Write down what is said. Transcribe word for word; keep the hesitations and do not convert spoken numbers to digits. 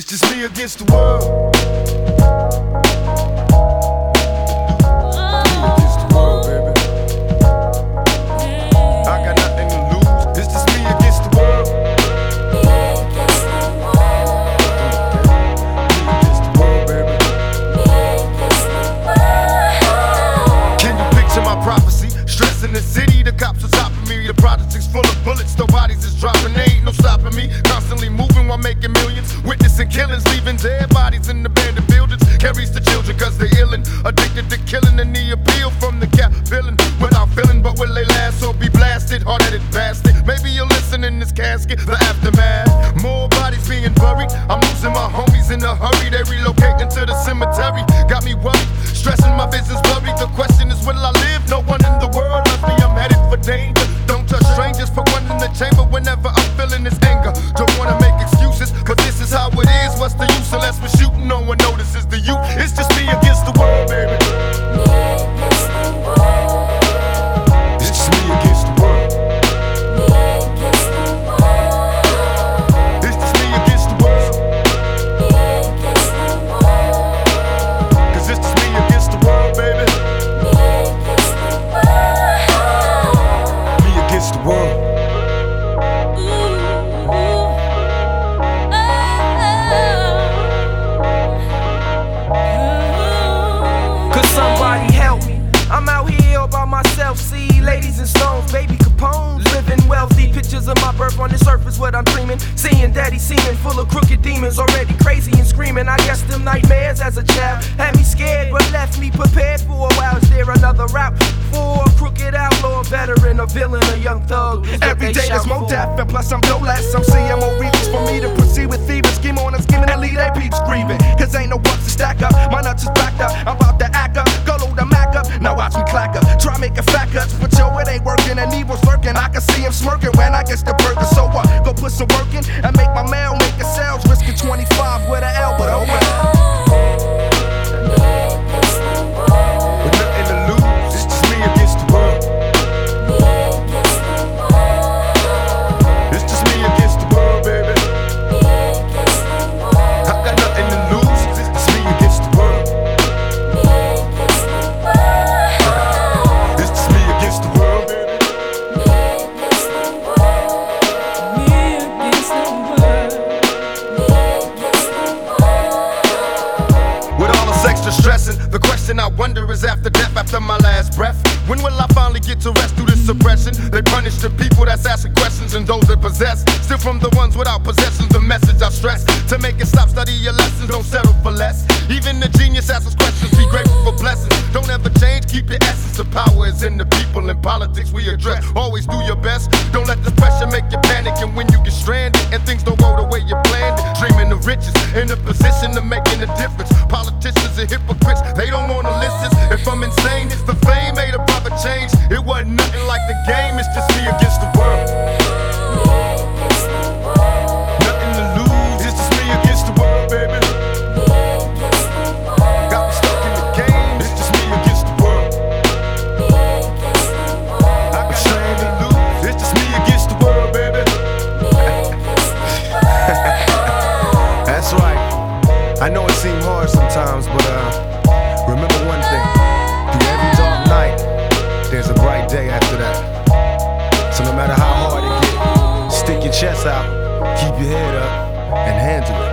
It's just me against the world. Me against the world, baby. I got nothing to lose. It's just me against the world. Me against the world, baby. Can you picture my prophecy? Stress in the city, the cops are stopping me. The projects is full of bullets, the bodies is dropping. There ain't no stopping me. Constantly moving while making millions. Witnessing killings, leaving dead bodies in abandoned buildings. Carries the children cause they illin', addicted to killing, and the appeal from the cap villain. Without feeling, but will they last or be blasted? Hard-headed bastard. Maybe you'll listen in this casket, the aftermath. More bodies being buried. I'm losing my homies in a hurry. They relocating to the cemetery. Got me worried, stressing my business blurry. The question is, will I live? No one in the world loves me. I'm headed for danger. Don't touch strangers. Put one in the chamber whenever I'm feeling this anger. Don't wanna make excuses, cause this is how it is. What's the use unless we're shooting? No one notices the youth. It's just me against the world, baby. It's just me against the world. It's just me against the world. Cause it's just me against the world, baby. Me against the world. Somebody help me, I'm out here all by myself. See ladies and stones, baby Capone, living wealthy. Pictures of my birth on this earth is what I'm dreaming. Seeing daddy seeming full of crooked demons, already crazy and screaming. I guess them nightmares as a child had me scared, but left me prepared for a while. Is there another route for a crooked outlaw, a veteran, a villain, a young thug? Every day there's more death, and plus I'm no less. I'm seeing more reasons for me to proceed with thieving. Scheme on and scheming and lead they peeps grieving. Cause ain't no bucks to stack up, my nuts is backed up. I'm about to act up, go load the Mac up. Now watch me clack up, try making fat cuts, but yo, it ain't working and evil's lurking. I can see him smirking when I get the burger. So what? Go put some work in and make my mail, make a sales, risking twenty-five with an L, but oh well. With nothing to lose, it's just me against the world. It's just me against the world, baby. I got nothing to lose, it's just me against the world. It's just me against the world, baby. Extra stressing. The question I wonder is after death, after my last breath, when will I finally get to rest through this suppression? They punish the people that's asking questions and those that possess. Still from the ones without possessions, the message I stress. To make it stop, study your lessons, don't settle for less. Even the genius asks questions, be grateful for blessings. Don't ever change, keep your essence. The power is in the people, in politics we address. Always do your best, don't let the pressure make you panic. And when you get stranded and things don't go the way you planned it, dreaming of riches, in a position of making a difference. Politicians are hypocrites, they don't wanna listen. If I'm insane, the fame made a brother change. It wasn't nothing like the game, it's just me against the world. Nothing to lose, it's just me against the world, baby. Got me stuck in the game, it's just me against the world. I got nothing to lose, it's just me against the world, baby. That's right. I know it seemed hard sometimes, but uh, remember one thing. Through every dark night, there's a bright day after that. So no matter how hard it gets, stick your chest out, keep your head up, and handle it.